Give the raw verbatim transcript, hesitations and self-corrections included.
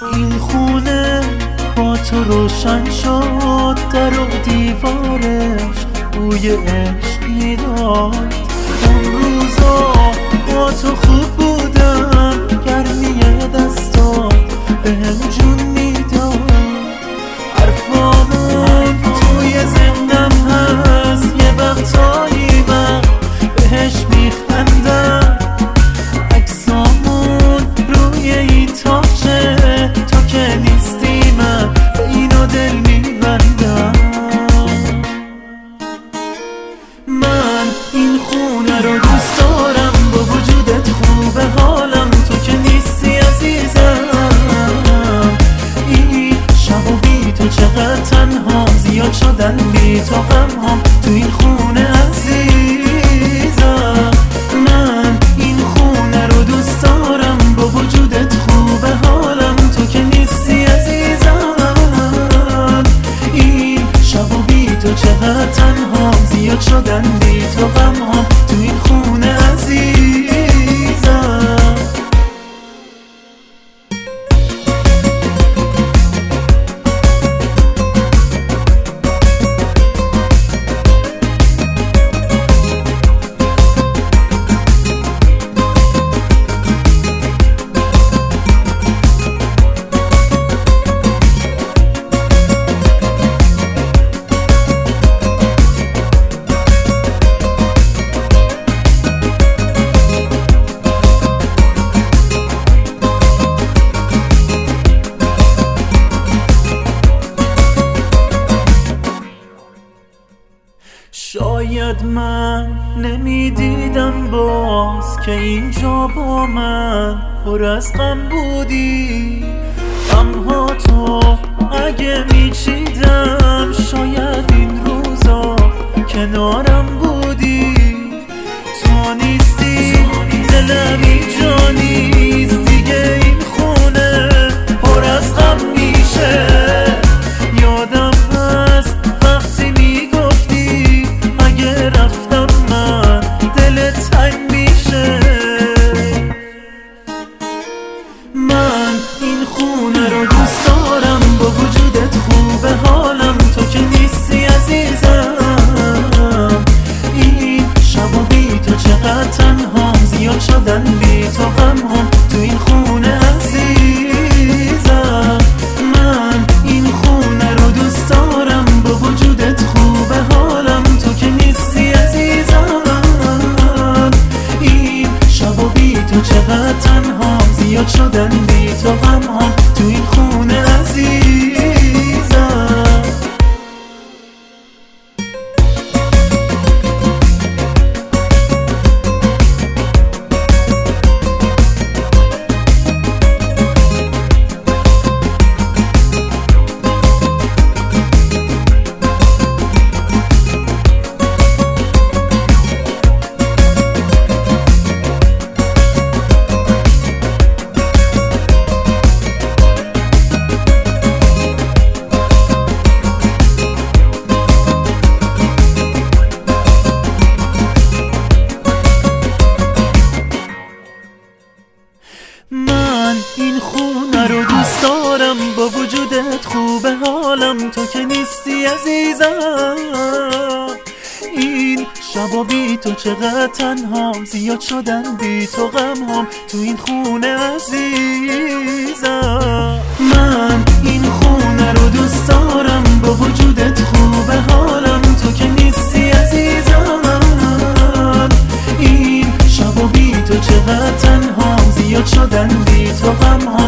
این خونه با تو روشن شد، در و دیوارش بوی عشق میداد. اون روزا با تو خوب بودم، گرمی دستات بهم جون میداد. حرفامون توی ذهنم هست، یه وقتایی من بهش میخندم. عکسامون روی این تاقچه، تو که نیستی من به اینو دل میبندم. من این خونه رو دوست دارم، با وجودت خوبه حالم، تو که نیستی عزیزم. این شب و بی تو چقدر تنها، زیاد شدن بی تو غمهام تو این خونه عزیزم. من این خونه رو دوست دارم، با وجودت خوبه حالم، تو که نیستی عزیزم. این شب و بی تو چقدر تنها، زیاد شدن بی تو غمهام تو این خونه عزیزم. شاید من نمیدیدم باز که اینجا با من پر از غم بودی. غمها تو اگه میچیدم، شاید این روزا کنارم بودی. تو نیستی دلم اینجا نیست دیگه، این خونه پر از غم میشه. یادم هست وقتی میگفتی اگه رفتم من دلت تنگ میشه. من این خونه رو دوست دارم، با وجودت خوبه حالم، تو که نیستی عزیزم. این شب و بی تو چقدر تنها، زیاد شدن بی تو غمهام تو این خونه عزیزم. من این خونه رو دوست دارم، با وجودت خوبه حالم، تو که نیستی عزیزم. این شب و بی تو چقدر تنها، زیاد شدن بی تو غمهام تو این خونه عزیزم. من این خونه رو دوست دارم، با وجودت خوبه حالم، تو که نیستی عزیزم. این شب بی تو چقدر تنهام، زیاد شدن بی تو غمهام تو این خونه عزیزم. من این خونه رو دوست دارم، با وجودت خوبه حالم، تو که نیستی عزیزم. این شب بی تو چقدر تنهام، زیاد شدن بی تو غمهام